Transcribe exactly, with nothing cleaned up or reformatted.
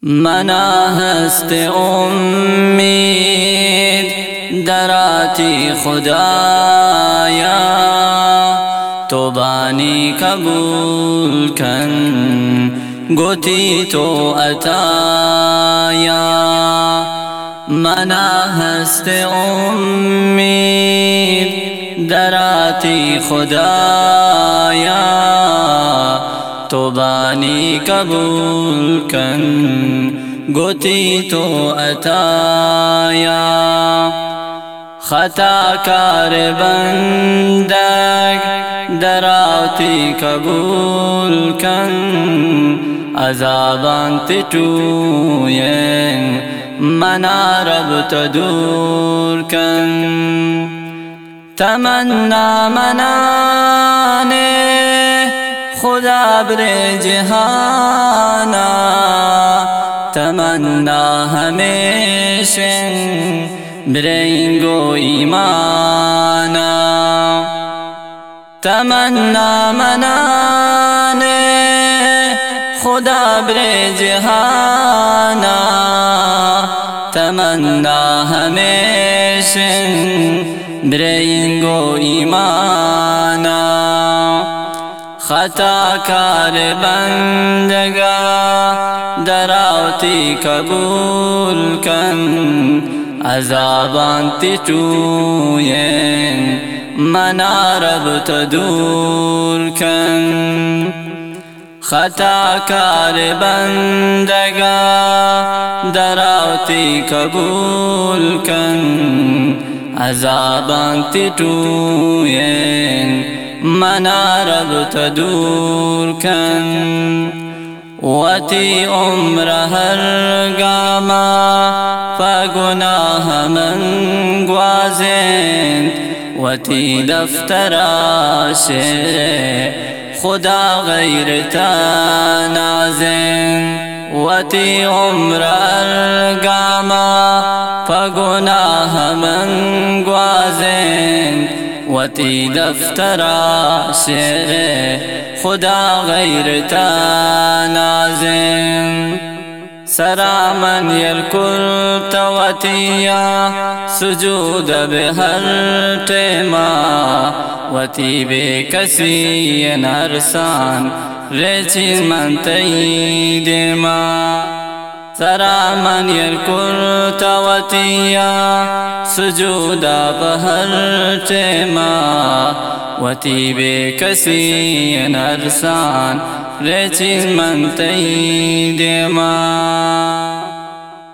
मना हस्त उम्मीद दराती खुदाया तो बानी कबूल कन गोती तो अताया। मना हस्त उम्मीद दराती खुदाया तो बानी कबूल कन गोती तो अताया। खता कार बंदग दराती कबूल कन अज़ाबान तिटूयन मना रब तदूर कन। तमन्ना मनाने खुदा बरे जहाना तमन्ना हमेशा बरेंगो ईमाना। तमन्ना मनाने खुदा बरे जहाना तमन्ना हमेशा बरेंगो ईमाना। खता कार बंदगा दराती कबूल कन अज़ाबान तिटूयन मना रब तदूर कन। खता कार बंदगा दराती कबूल कन अज़ाबान तिटूयन मना रब तदूर कन। वती उम्र हर गामा फगुनाह मन ग्वाज़ें वती दफ्तरा शेर खुदा गैर तनाज़ें। वती उम्र हर गामा फगुनाह मन ग्वाज़ें वती दफ्तरा शेर खुदा गैर तनाज़ें। सरामन यलकुल तवतिया सुजूद बेहर टेमा वती बेकसी नरसान रेची मंतई देमा। सरामन यलकुल तवतिया सुजूदा बहर टेमा वती बेकसी नरसान रेची मंतई देमा।